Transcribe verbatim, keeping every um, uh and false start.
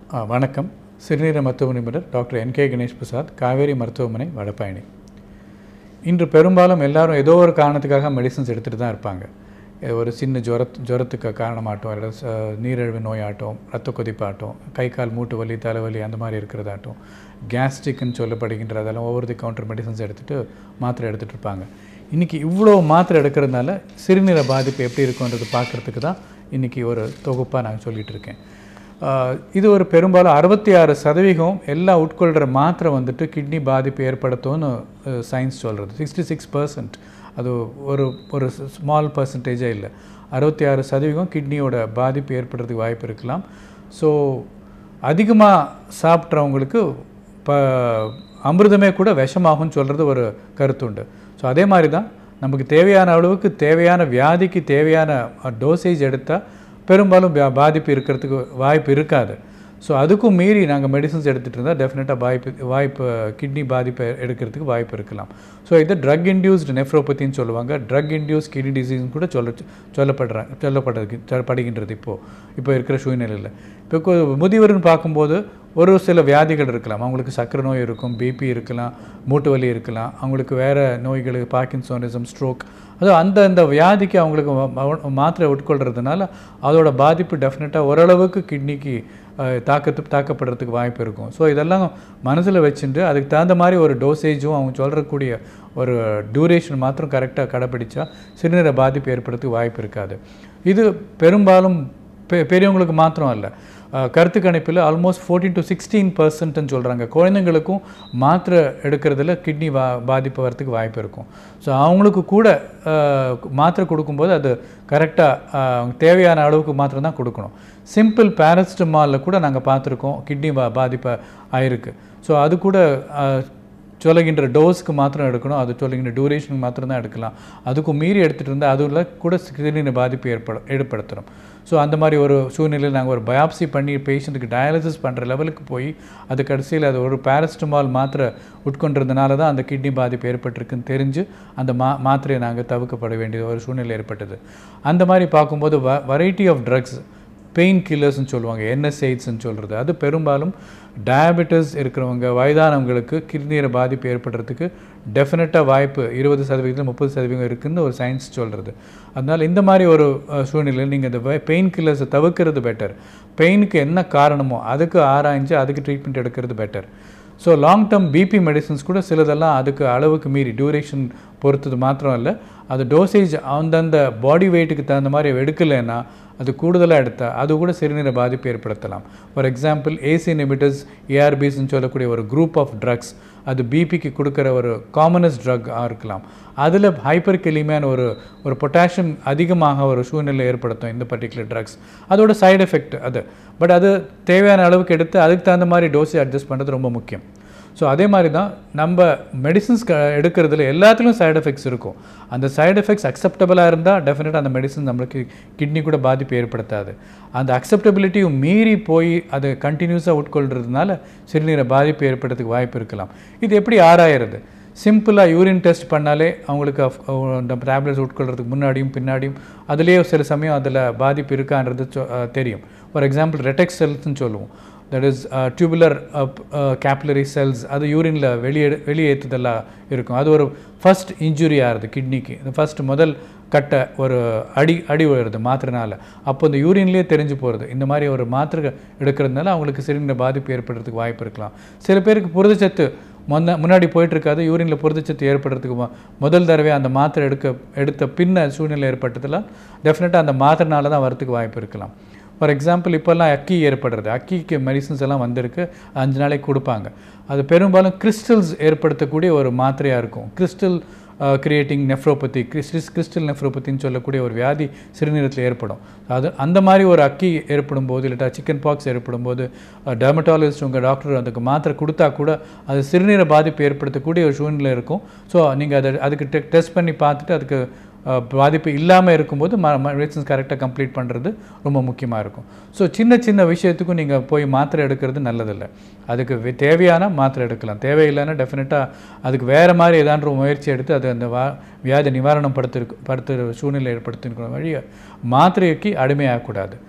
ஆ வணக்கம். சிறுநீரக மருத்துவ நிபுணர் doctor N K Ganesh Prasad, Kaveri மருத்துவமனை, வடபழனி. இன்று பெரும்பாலும் எல்லாரும் ஏதோ ஒரு காரணத்துக்காக மெடிசன்ஸ் எடுத்துகிட்டு தான் இருப்பாங்க. ஒரு சின்ன ஜுரத் ஜுரத்துக்கு காரணமாகட்டும், இல்லை நீரிழிவு நோயாகட்டும், ரத்த கொதிப்பாகட்டும், கை கால் மூட்டு வலி, தலைவலி அந்த மாதிரி இருக்கிறதாகட்டும், கேஸ்ட்ரிக்னு சொல்லப்படுகின்ற அதெல்லாம் ஓவர் தி கவுண்டர் மெடிசன்ஸ் எடுத்துகிட்டு மாத்திரை எடுத்துகிட்டு இருப்பாங்க. இன்றைக்கி இவ்வளோ மாத்திரை எடுக்கிறதுனால சிறுநீரக பாதிப்பு எப்படி இருக்குன்றது பார்க்குறதுக்கு தான் இன்றைக்கி ஒரு தொகுப்பாக நான் சொல்லிகிட்டு இருக்கேன். இது ஒரு பெரும்பாலும் அறுபத்தி ஆறு சதவீதம் எல்லா உட்கொள்கிற மாத்திரை வந்துட்டு கிட்னி பாதிப்பு ஏற்படுத்தும்னு சயின்ஸ் சொல்கிறது. சிக்ஸ்டி சிக்ஸ் பர்சன்ட் அது ஒரு ஒரு ஸ்மால் பர்சன்டேஜே இல்லை. அறுபத்தி ஆறு சதவீதம் கிட்னியோட பாதிப்பு ஏற்படுறதுக்கு வாய்ப்பு இருக்கலாம். ஸோ அதிகமாக சாப்பிட்றவங்களுக்கு இப்போ அமிர்தமே கூட விஷமாகும்னு சொல்கிறது ஒரு கருத்துண்டு. ஸோ அதே மாதிரி தான் நமக்கு தேவையான அளவுக்கு தேவையான வியாதிக்கு தேவையான டோசேஜ் எடுத்தால் பெரும்பாலும் பாதிப்பு இருக்கிறதுக்கு வாய்ப்பு இருக்காது. ஸோ அதுக்கும் மீறி நாங்கள் மெடிசன்ஸ் எடுத்துகிட்டு இருந்தால் டெஃபினட்டாக வாய்ப்பு வாய்ப்பு கிட்னி பாதிப்பை எடுக்கிறதுக்கு வாய்ப்பு இருக்கலாம். ஸோ இது ட்ரக் இன்டியூஸ்டு நெஃப்ரோபதின்னு சொல்லுவாங்க. ட்ரக் இன்டியூஸ் கிட்னி டிசீஸ்னு கூட சொல்ல சொல்லப்படுறாங்க சொல்லப்படுறது படுகின்றது இப்போது இப்போ இருக்கிற சூழ்நிலையில். இப்போ முதியவர்னு பார்க்கும்போது ஒரு சில வியாதிகள் இருக்கலாம். அவங்களுக்கு சர்க்கரை நோய் இருக்கும், பிபி இருக்கலாம், மூட்டு வலி இருக்கலாம், அவங்களுக்கு வேறு நோய்கள், பார்க்கின்சோனிசம், ஸ்ட்ரோக், அது அந்த அந்த வியாதிக்கு அவங்களுக்கு மாத்திரை உட்கொள்கிறதுனால அதோட பாதிப்பு டெஃபினட்டாக ஓரளவுக்கு கிட்னிக்கு தாக்கத்து தாக்கப்படுறதுக்கு வாய்ப்பு இருக்கும். ஸோ இதெல்லாம் மனசில் வச்சுட்டு அதுக்கு தகுந்த மாதிரி ஒரு டோசேஜும் அவங்க சொல்கிறக்கூடிய ஒரு டியூரேஷன் மாத்திரம் கரெக்டாக கடைப்பிடிச்சா சிறுநீரக பாதிப்பு ஏற்படுறதுக்கு வாய்ப்பு இருக்காது. இது பெரும்பாலும் பெ பெரியவங்களுக்கு மாத்திரம் இல்லை. கருத்து கணிப்பில் ஆல்மோஸ்ட் ஃபோர்டீன் டு சிக்ஸ்டீன் பர்சன்ட்னு சொல்கிறாங்க. குழந்தைங்களுக்கும் மாத்திரை எடுக்கிறதுல கிட்னி வா பாதிப்பு வரத்துக்கு வாய்ப்பு இருக்கும். ஸோ அவங்களுக்கு கூட மாத்திரை கொடுக்கும்போது அது கரெக்டாக தேவையான அளவுக்கு மாத்திரை தான் கொடுக்கணும். சிம்பிள் பேரசிட்டமாலில் கூட நாங்கள் பார்த்துருக்கோம் கிட்னி பா பாதிப்பு ஆயிருக்கு. ஸோ அது கூட சொல்லுகின்ற டோஸ்க்கு மாத்திரம் எடுக்கணும், அது சொல்லுகின்ற டியூரேஷனுக்கு மாத்திரம் தான் எடுக்கலாம். அதுக்கும் மீறி எடுத்துகிட்டு இருந்தால் அதில் கூட சிறுநீரக பாதிப்பு ஏற்பட ஏற்படுத்துகிறோம். ஸோ அந்த மாதிரி ஒரு சூழ்நிலையில் நாங்கள் ஒரு பயாப்சி பண்ணி பேஷண்ட்டுக்கு டயாலிசிஸ் பண்ணுற லெவலுக்கு போய் அது கடைசியில் அது ஒரு பேரசிட்டமால் மாத்திரை உட்கொண்டதுனால தான் அந்த கிட்னி பாதிப்பு ஏற்பட்டிருக்குன்னு தெரிஞ்சு அந்த மா மாத்திரையை நாங்கள் தவிர்க்கப்பட வேண்டிய ஒரு சூழ்நிலை ஏற்பட்டது. அந்த மாதிரி பார்க்கும்போது வ வெரைட்டி ஆஃப் ட்ரக்ஸ், பெயின் கில்லர்ஸ்ன்னு சொல்லுவாங்க, என்எஸ்ஐட்ஸ்ன்னு சொல்கிறது, அது பெரும்பாலும் டயபெட்டிஸ் இருக்கிறவங்க, வயதானவங்களுக்கு கிட்னியில் பாதிப்பு ஏற்படுறதுக்கு டெஃபினட்டாக வாய்ப்பு இருபது சதவீதம் முப்பது சதவீதம் இருக்குதுன்னு ஒரு சயின்ஸ் சொல்கிறது. அதனால் இந்த மாதிரி ஒரு சூழ்நிலையில் நீங்கள் இந்த பெயின் கில்லர்ஸை தவிர்க்கிறது பெட்டர். பெயினுக்கு என்ன காரணமோ அதுக்கு ஆராய்ஞ்சு அதுக்கு ட்ரீட்மெண்ட் எடுக்கிறது better. So long term BP medicines கூட சிலதெல்லாம் அதுக்கு அளவுக்கு மீறி டியூரேஷன் பொறுத்தது மாத்திரம் இல்லை, அது டோசேஜ் அந்தந்த பாடி வெயிட்டுக்கு தகுந்த மாதிரி எடுக்கலைன்னா அது கூடுதலாக எடுத்தால் அது கூட சிறுநீரக பாதிப்பு ஏற்படுத்தலாம். ஃபார் எக்ஸாம்பிள் ஏசி இன்ஹிபிட்டர்ஸ், ஏஆர்பிஸ்ன்னு சொல்லக்கூடிய ஒரு குரூப் ஆஃப் ட்ரக்ஸ், அது பிபிக்கு கொடுக்குற ஒரு காமனஸ்ட் ட்ரக்காக இருக்கலாம். அதில் ஹைப்பர்கெலிமியான ஒரு ஒரு பொட்டாசியம் அதிகமாக ஒரு சூழ்நிலை ஏற்படுத்தும் இந்த பர்டிகுலர் ட்ரக்ஸ். அதோட சைடு எஃபெக்ட் அது. பட் அது தேவையான அளவுக்கு எடுத்து அதுக்கு தகுந்த மாதிரி டோஸை அட்ஜஸ்ட் பண்ணுறது ரொம்ப முக்கியம். ஸோ அதே மாதிரி தான் நம்ம மெடிசன்ஸ் க எடுக்கிறதுல எல்லாத்துலேயும் சைடு எஃபெக்ட்ஸ் இருக்கும். அந்த சைடு எஃபெக்ட்ஸ் அக்செப்டபிளாக இருந்தால் டெஃபினட்டாக அந்த மெடிசன் நம்மளுக்கு கிட்னி கூட பாதிப்பு ஏற்படுத்தாது. அந்த அக்செப்டபிலிட்டியும் மீறி போய் அதை கண்டினியூஸாக உட்கொள்கிறதுனால சிறுநீரக பாதிப்பு ஏற்படுறதுக்கு வாய்ப்பு இருக்கலாம். இது எப்படி ஆராயிறது? சிம்பிளாக யூரின் டெஸ்ட் பண்ணாலே அவங்களுக்கு அந்த டேப்லெட்ஸ் உட்கொள்கிறதுக்கு முன்னாடியும் பின்னாடியும் அதுலேயே சில சமயம் அதில் பாதிப்பு இருக்கான்றது தெரியும். ஃபார் எக்ஸாம்பிள் ரெட்டெக்ஸ் செல்ஸ்ன்னு சொல்லுவோம், that is tubular capillary cells, அது யூரினில் வெளியே வெளியேற்றுதெல்லாம் இருக்கும். அது ஒரு ஃபஸ்ட் இன்ஜுரி ஆகுது கிட்னிக்கு. இந்த ஃபஸ்ட் முதல் கட்ட ஒரு அடி அடி வருது மாத்திரைனால. அப்போ இந்த யூரின்லேயே தெரிஞ்சு போகிறது. இந்த மாதிரி ஒரு மாத்திரை எடுக்கிறதுனால அவங்களுக்கு சிறுநீரக பாதிப்பு ஏற்படுறதுக்கு வாய்ப்பு இருக்கலாம். சில பேருக்கு புரதச்சத்து முன்ன முன்னாடி போயிட்டுருக்காது, யூரினில் புரதச்சத்து ஏற்படுறதுக்கு முதல் தடவை அந்த மாத்திரை எடுக்க எடுத்த பின்ன சூழ்நிலை ஏற்பட்டதில் டெஃபினட்டாக அந்த மாத்திரைனால தான் வரத்துக்கு வாய்ப்பு இருக்கலாம். ஃபார் எக்ஸாம்பிள் இப்போல்லாம் அக்கி ஏற்படுறது, அக்கிக்கு மெடிசன்ஸ் எல்லாம் வந்திருக்கு, அஞ்சு நாளைக்கு கொடுப்பாங்க. அது பெரும்பாலும் கிறிஸ்டல்ஸ் ஏற்படுத்தக்கூடிய ஒரு மாத்திரையாக இருக்கும். கிறிஸ்டல் கிரியேட்டிங் நெஃப்ரோபதி, கிறிஸ்டிஸ் கிறிஸ்டல் நெஃப்ரோபதின்னு சொல்லக்கூடிய ஒரு வியாதி சிறுநீரகத்தில் ஏற்படும். அது அந்த மாதிரி ஒரு அக்கி ஏற்படும் போது, இல்லாட்டா சிக்கன் பாக்ஸ் ஏற்படும் போது டெர்மட்டாலஜிஸ்ட் உங்கள் டாக்டர் அதுக்கு மாத்திரை கொடுத்தா கூட அது சிறுநீரக பாதிப்பு ஏற்படுத்தக்கூடிய ஒரு சூழ்நிலை இருக்கும். ஸோ நீங்கள் அதை அதுக்கு டெ டெஸ்ட் பண்ணி பார்த்துட்டு அதுக்கு பாதிப்பு இல்லாமல் இருக்கும்போது ம மெடிசன்ஸ் கரெக்டாக கம்ப்ளீட் பண்ணுறது ரொம்ப முக்கியமாக இருக்கும். ஸோ சின்ன சின்ன விஷயத்துக்கும் நீங்கள் போய் மாத்திரை எடுக்கிறது நல்லதில்லை. அதுக்கு தேவையான மாத்திரை எடுக்கலாம், தேவையில்லைன்னா டெஃபினட்டாக அதுக்கு வேறு மாதிரி ஏதான்ற முயற்சி எடுத்து அது அந்த வா வியாதி நிவாரணம் படுத்து படுத்துகிற சூழ்நிலை ஏற்படுத்திருக்கிற வழியை மாத்திரைக்கு அடிமையாகக்கூடாது.